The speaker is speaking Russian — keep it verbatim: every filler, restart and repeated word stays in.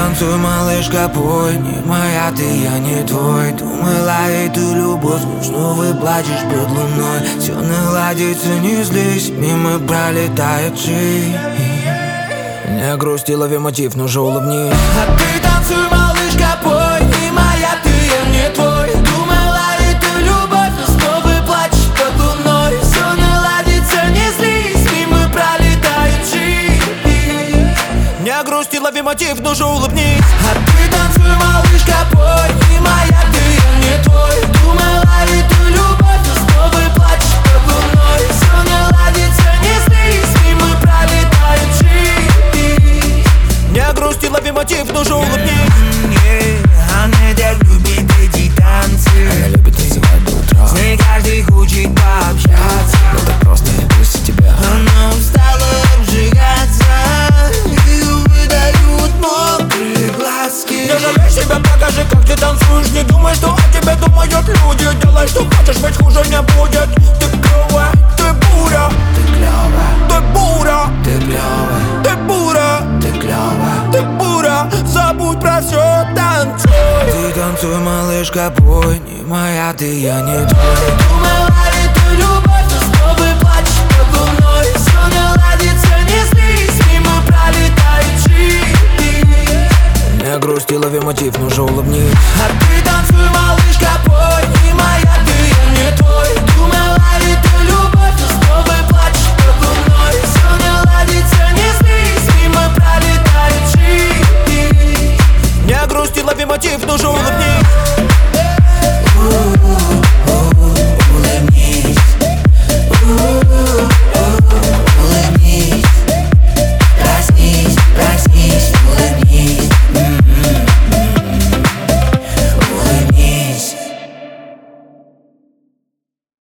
танцуй, малышка, пой. Не моя ты, я не твой. Думала эту любовь, но снова плачешь под луной. Все наладится, не злись, мимо пролетает жизнь. Не грусти, лови мотив, ну же улыбнись. А ты танцуй, малышка, пой. Не моя ты, я не твой. Думала эту любовь, но снова плачешь под луной. Все наладится, не злись, мимо пролетает жизнь. Не грусти, лови мотив, ну же улыбнись. А ты танцуй, малышка, пой. Не моя ты, я не твой. Думала эту любовь, но снова плачешь под луной. Все наладится, не злись, мимо пролетает жизнь. Не грусти, лови мотив, ну же улыбнись. Она так любит эти танцы. Она любит танцевать до утра. С ней каждый хочет пообщаться. Но так просто не пусть тебя. Она устала обжигаться, и выдают мокрые глазки. Не жалей себя, покажи, как ты танцуешь. Не думай, что о тебе думают люди. Делай, что хочешь, ведь хуже не будет. Ты клёвая, ты буря. Ты клёвая, Ты буря. ты клёвая, Ты буря. ты клёвая. Ты буря. Забудь про всё, танцуй. Ты танцуй, малышка, пой. Не моя ты, я не твой. Думала эту любовь, но снова плачешь под луной. Все наладится, не злись, мимо пролетает жизнь. Не грусти, лови мотив, ну же улыбнись. А ты танцуй, малышка, пой. Не моя ты, я не твой. Думала эту любовь, но снова плачешь под луной. Все наладится, не злись, мимо пролетает жизнь. Не грусти, лови мотив, ну же улыбнись.